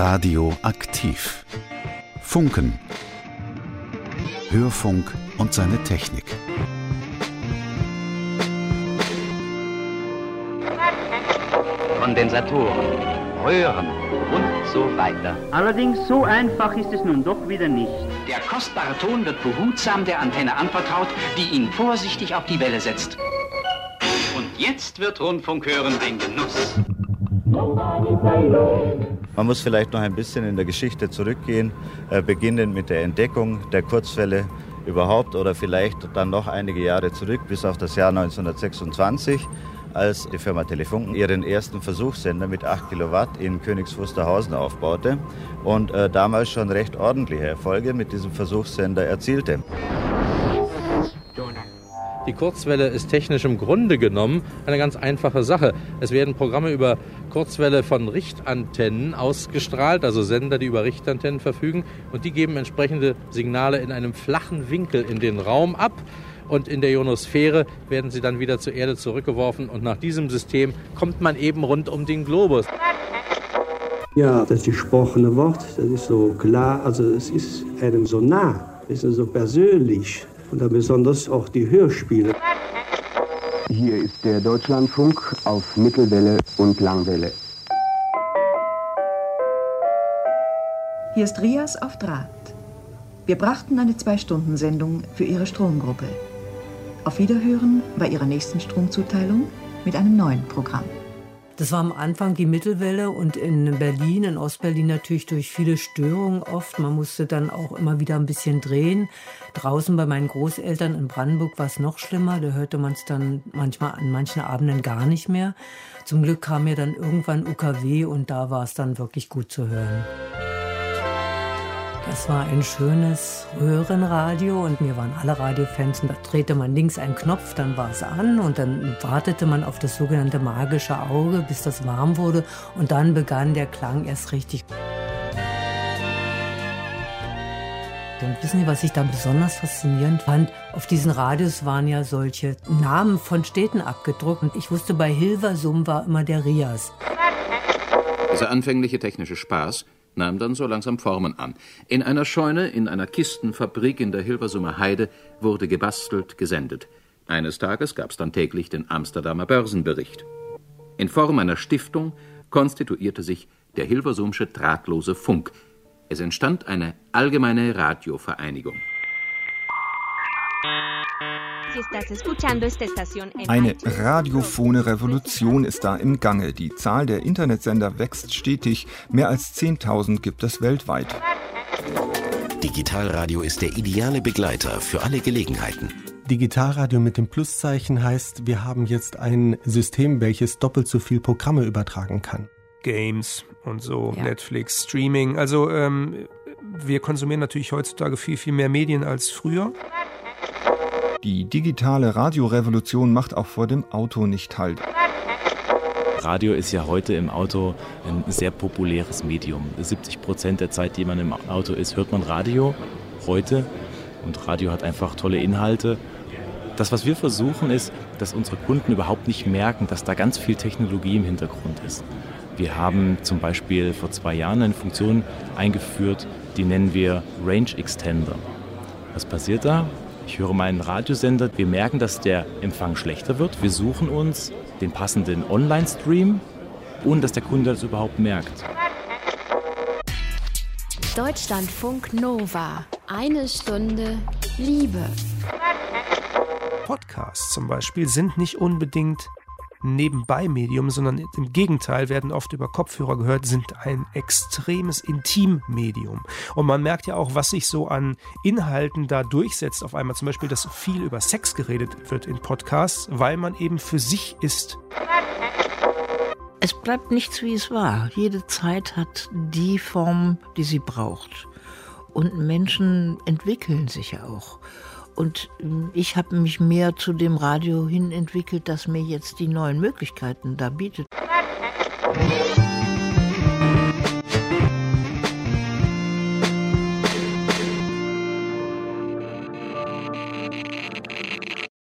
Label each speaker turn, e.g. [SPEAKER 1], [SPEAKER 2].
[SPEAKER 1] Radio aktiv. Funken. Hörfunk und seine Technik.
[SPEAKER 2] Kondensatoren, Röhren und so weiter.
[SPEAKER 3] Allerdings so einfach ist es nun doch wieder nicht.
[SPEAKER 2] Der kostbare Ton wird behutsam der Antenne anvertraut, die ihn vorsichtig auf die Welle setzt. Und jetzt wird Rundfunkhören ein Genuss.
[SPEAKER 4] Man muss vielleicht noch ein bisschen in der Geschichte zurückgehen, beginnend mit der Entdeckung der Kurzwelle überhaupt oder vielleicht dann noch einige Jahre zurück bis auf das Jahr 1926, als die Firma Telefunken ihren ersten Versuchssender mit 8 Kilowatt in Königs Wusterhausen aufbaute und damals schon recht ordentliche Erfolge mit diesem Versuchssender erzielte.
[SPEAKER 5] Die Kurzwelle ist technisch im Grunde genommen eine ganz einfache Sache. Es werden Programme über Kurzwelle von Richtantennen ausgestrahlt, also Sender, die über Richtantennen verfügen, und die geben entsprechende Signale in einem flachen Winkel in den Raum ab. Und in der Ionosphäre werden sie dann wieder zur Erde zurückgeworfen. Und nach diesem System kommt man eben rund um den Globus.
[SPEAKER 6] Ja, das gesprochene Wort, das ist so klar, also es ist einem so nah, es ist so persönlich. Und dann besonders auch die Hörspiele.
[SPEAKER 7] Hier ist der Deutschlandfunk auf Mittelwelle und Langwelle.
[SPEAKER 8] Hier ist Rias auf Draht. Wir brachten eine 2-Stunden-Sendung für Ihre Stromgruppe. Auf Wiederhören bei Ihrer nächsten Stromzuteilung mit einem neuen Programm.
[SPEAKER 9] Das war am Anfang die Mittelwelle und in Berlin, in Ostberlin natürlich durch viele Störungen oft. Man musste dann auch immer wieder ein bisschen drehen. Draußen bei meinen Großeltern in Brandenburg war es noch schlimmer. Da hörte man es dann manchmal an manchen Abenden gar nicht mehr. Zum Glück kam mir dann irgendwann UKW und da war es dann wirklich gut zu hören. Das war ein schönes Röhrenradio und mir waren alle Radiofans. Und da drehte man links einen Knopf, dann war es an und dann wartete man auf das sogenannte magische Auge, bis das warm wurde und dann begann der Klang erst richtig. Und wissen Sie, was ich da besonders faszinierend fand? Auf diesen Radios waren ja solche Namen von Städten abgedruckt und ich wusste, bei Hilversum war immer der Rias.
[SPEAKER 10] Dieser anfängliche technische Spaß nahm dann so langsam Formen an. In einer Scheune, in einer Kistenfabrik in der Hilversumer Heide wurde gebastelt, gesendet. Eines Tages gab es dann täglich den Amsterdamer Börsenbericht. In Form einer Stiftung konstituierte sich der Hilversumsche Drahtlose Funk. Es entstand eine allgemeine Radiovereinigung.
[SPEAKER 11] Eine radiophone Revolution ist da im Gange. Die Zahl der Internetsender wächst stetig. Mehr als 10.000 gibt es weltweit.
[SPEAKER 12] Digitalradio ist der ideale Begleiter für alle Gelegenheiten.
[SPEAKER 13] Digitalradio mit dem Pluszeichen heißt, wir haben jetzt ein System, welches doppelt so viel Programme übertragen kann.
[SPEAKER 14] Games und so, ja. Netflix, Streaming. Also wir konsumieren natürlich heutzutage viel, viel mehr Medien als früher.
[SPEAKER 11] Die digitale Radiorevolution macht auch vor dem Auto nicht Halt.
[SPEAKER 15] Radio ist ja heute im Auto ein sehr populäres Medium. 70% der Zeit, die man im Auto ist, hört man Radio heute. Und Radio hat einfach tolle Inhalte. Das, was wir versuchen, ist, dass unsere Kunden überhaupt nicht merken, dass da ganz viel Technologie im Hintergrund ist. Wir haben zum Beispiel vor 2 Jahren eine Funktion eingeführt, die nennen wir Range Extender. Was passiert da? Ich höre meinen Radiosender, wir merken, dass der Empfang schlechter wird. Wir suchen uns den passenden Online-Stream, ohne dass der Kunde das überhaupt merkt.
[SPEAKER 16] Deutschlandfunk Nova. 1 Stunde Liebe.
[SPEAKER 14] Podcasts zum Beispiel sind nicht unbedingt Nebenbei-Medium, sondern im Gegenteil, werden oft über Kopfhörer gehört, sind ein extremes Intimmedium. Und man merkt ja auch, was sich so an Inhalten da durchsetzt auf einmal. Zum Beispiel, dass viel über Sex geredet wird in Podcasts, weil man eben für sich ist.
[SPEAKER 17] Es bleibt nichts, wie es war. Jede Zeit hat die Form, die sie braucht. Und Menschen entwickeln sich ja auch. Und ich habe mich mehr zu dem Radio hin entwickelt, das mir jetzt die neuen Möglichkeiten da bietet.